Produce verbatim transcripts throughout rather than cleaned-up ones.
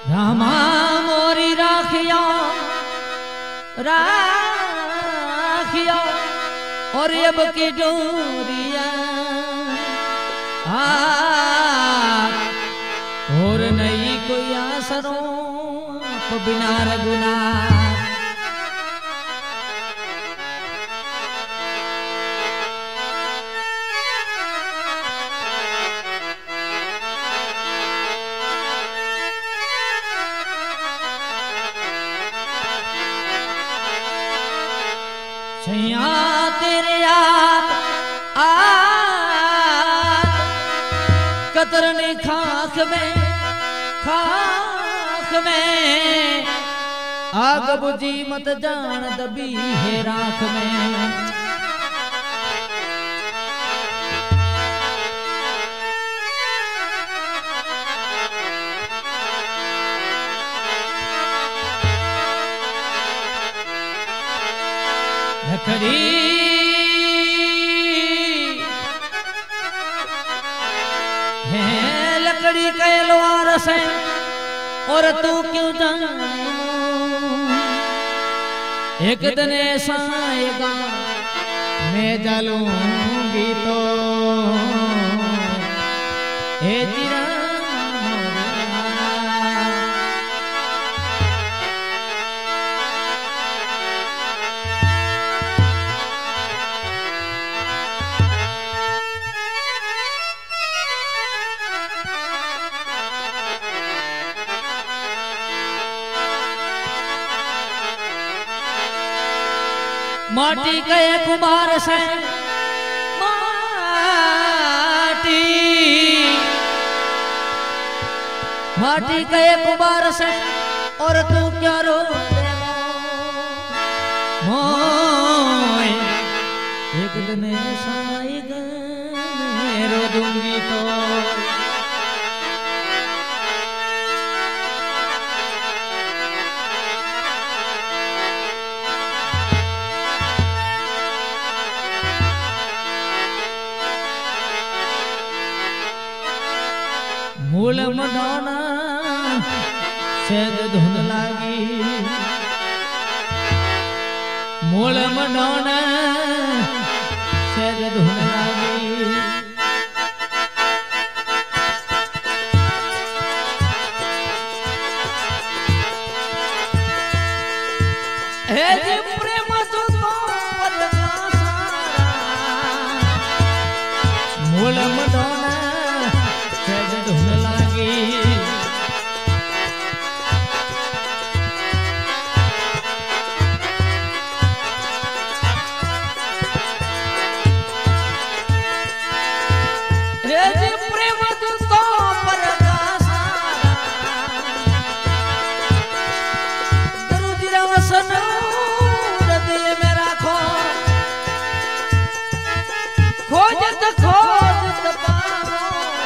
रामा मोरी राखिया राखिया और अब की डोरिया और नहीं कोई आसरों को बिना रघुनाथ। सैया तेरे याद आत कतरने खाक में खाक में आग बुझी मत जान दबी है राख में। लकड़ी है लकड़ी का लोहार से और तू क्यों जाने एक दिन ऐसा आएगा मैं जलूंगी तो ए चिरा माटी गए कुमार से माटी माटी गए कुमार से और तू क्या रो मोय एक दिन ऐसा आएगा मैं रो दूंगी तो मूल मडोना सेद धुन लागी मूल मडोना सेद धुन लागी हे जी प्रेम तो बदला सारा मूल मडोना सेद धुन लागी रे जी प्रेम तो पर का सारा गुरु जी रा वसन दिल में राखो खोजत खोजत पावो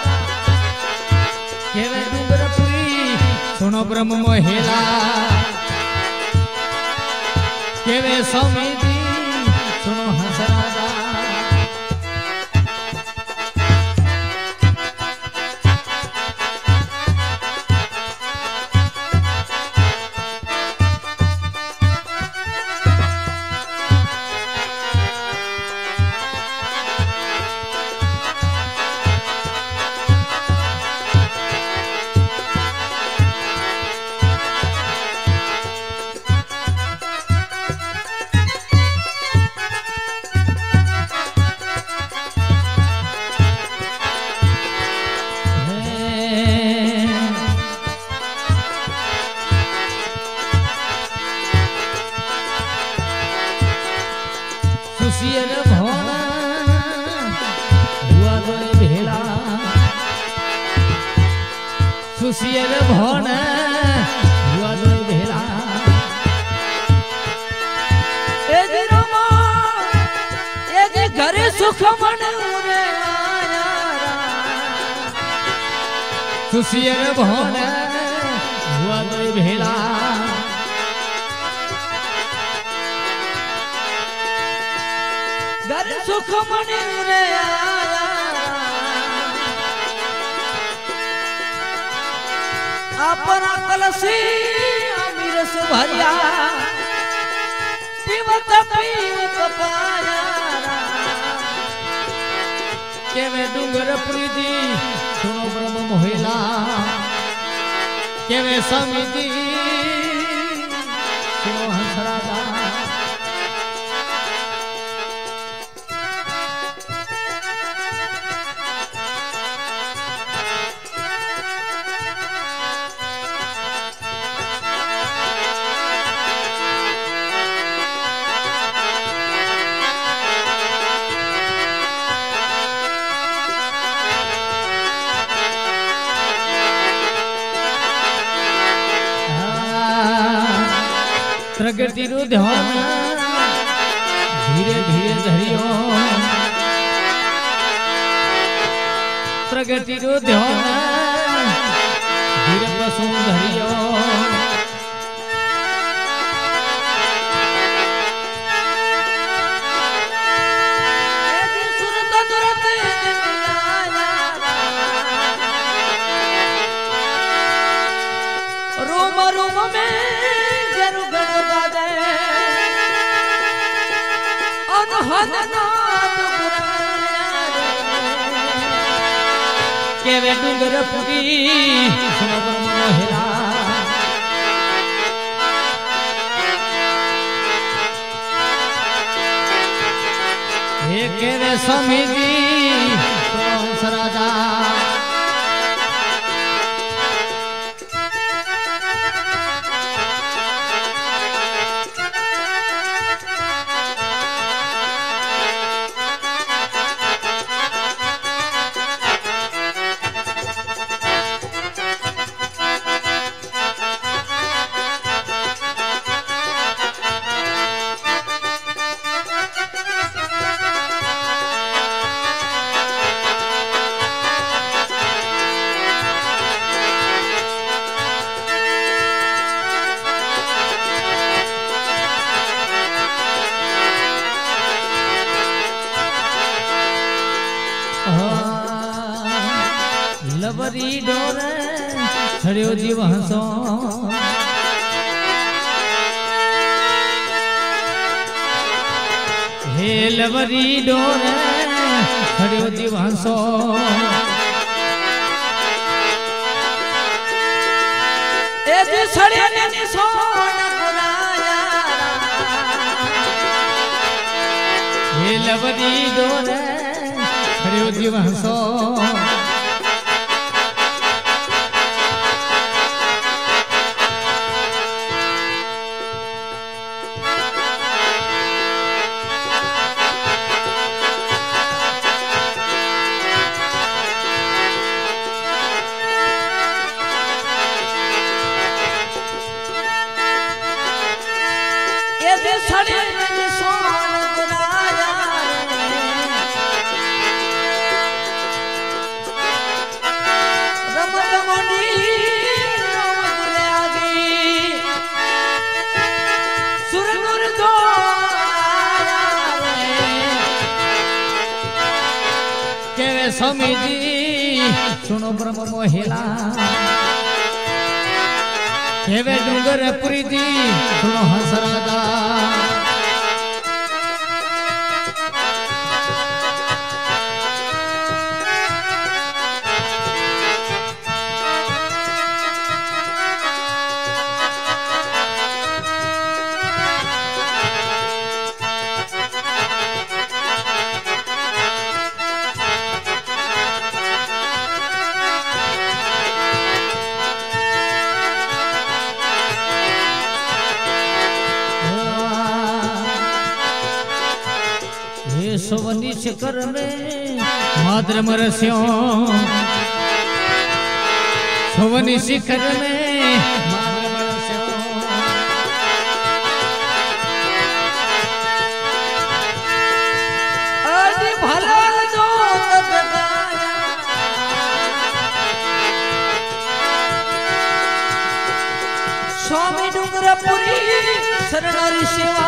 केवे डूंगरपुरी सुनो ब्रह्म मोहेला केवे समिति सुनो हंसराजा सुशियर भोना हुआ तो भेला सुशियर भोना हुआ तो भेला ए जी रमा ए जी घरे सुख मन रे आया सुशियर भोना हुआ तो भेला घर सुख मने रे आया अपना कलसी अमीर से भरिया पीवत पीवत पाया केवे डूंगर प्रीति सुनो ब्रह्म मोहिला केवे समिति सुनो हंसराजा प्रगति रू ध्यान धीरे धीरे धरियो प्रगति रू ध्यान धीरे पसु धरियो रूम रूम में केवे डूंगर पुरी सुनो ब्रह्म मोहिला हे केवे समिति सुनो हंसराजा लबरी डोर छड़ियो जीव हंसो हे लबरी डोर छड़ियो जीव हंसो ए जी छड़ियो ने सोना पुराया हे लबरी डोर छड़ियो जीव हंसो समिति सुनो ब्रह्म मोहिला केवे डूंगर प्रीति सुनो हंसराजा सोवनी शिखर में माद्र मरस्यो सोवनी शिखर में माद्र मरस्यो आदि भला दो तगाया स्वामी डूंगरपुरी शरणारी सेवा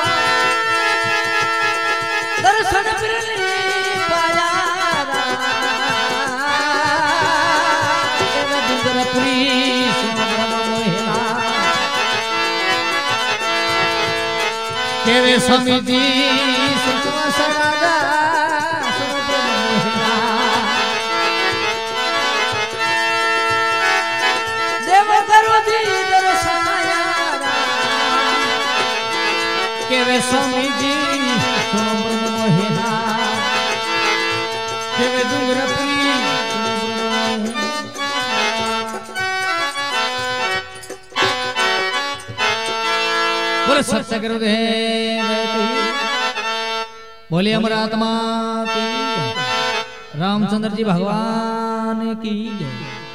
दर्शन पाया डूंगरपुरी केवे स्वामी जी देव करो जी दर्शनाया केवे स्वामी जी मोहिना केवे डूंगर बोले सत्य गुरुदेव बोले अमर आत्मा की रामचंद्र जी भगवान की